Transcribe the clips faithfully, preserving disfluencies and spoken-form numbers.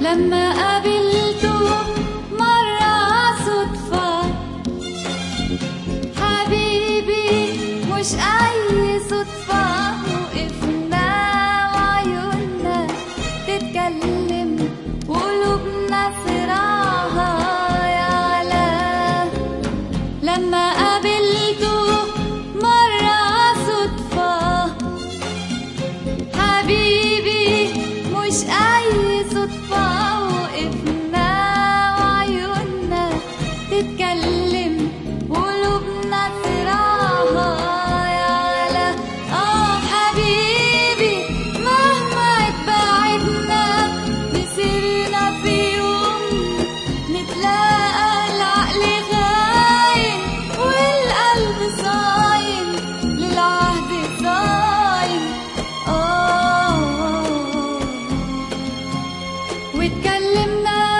لما قابلته مرة صدفة، حبيبي مش أي صدفة، وقفنا وعيوننا تتكلم وقلوبنا صراعها يعلى. لما قابلته مرة صدفة، حبيبي مش أي صدفة، وقفنا وعيوننا تتكلم وقلوبنا صراعها يعلى. آه حبيبي مهما اتبعدنا مسيرنا في يوم نتلاقى، العقل غايم والقلب صايم للعهد صايم. آه واتكلمنا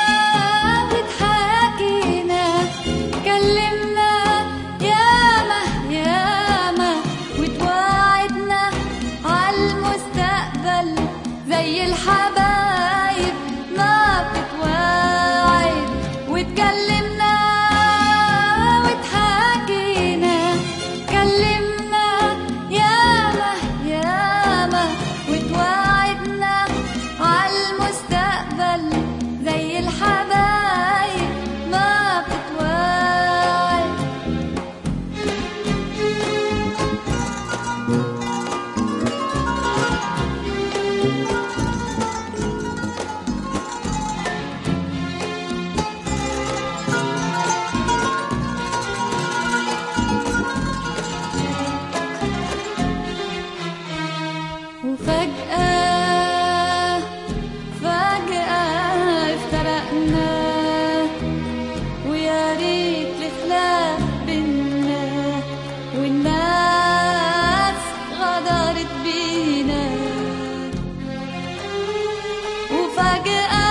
واتحاكينا، كلمنا ياما ياما، واتواعدنا عالمستقبل زي الحبايب ما بتتواعد. واتكلمنا واتحاكينا، كلمنا ياما ياما، واتواعدنا عالمستقبل زي الحبايب ما بتتواعد. وفجأة فجأة افترقنا، ويا ريت الخلاف بينا، والناس غدرت بينا. وفجأة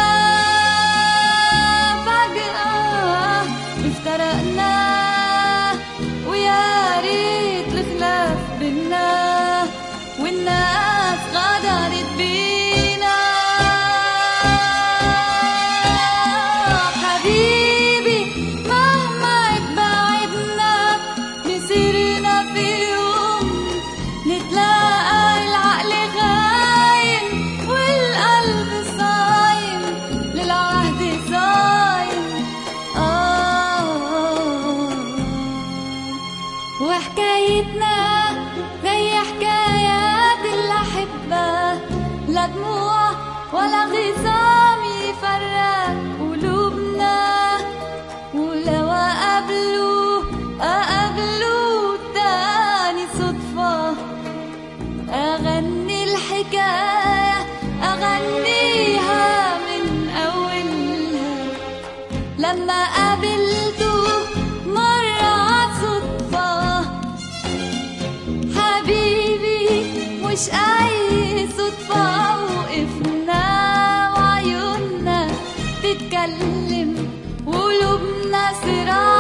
فجأة افترقنا، ويا ريت الخلاف بينا، والناس غدرت بينا. حبيبي مهما اتبعدنا مسيرنا في يوم نتلاقى، العقل غايم والقلب صايم للعهد صايم. آه وحكايتنا زي حكايات الأحبة، لا دموع ولا غصام يفرق قلوبنا. ولو أقابلوا أقابلوا تاني صدفة، أغني الحكاية أغنيها من أولها. لما قابلته مرة صدفة، حبيبي مش أي صدفة، وقفنا وعيوننا تتكلم وقلوبنا صراع